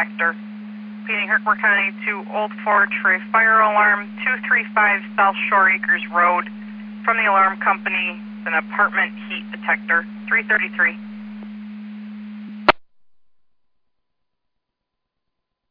detector. Repeating, Herkimer County to Old Fort for a fire alarm, 235 South Shore Acres Road. From the alarm company, an apartment heat detector, 333.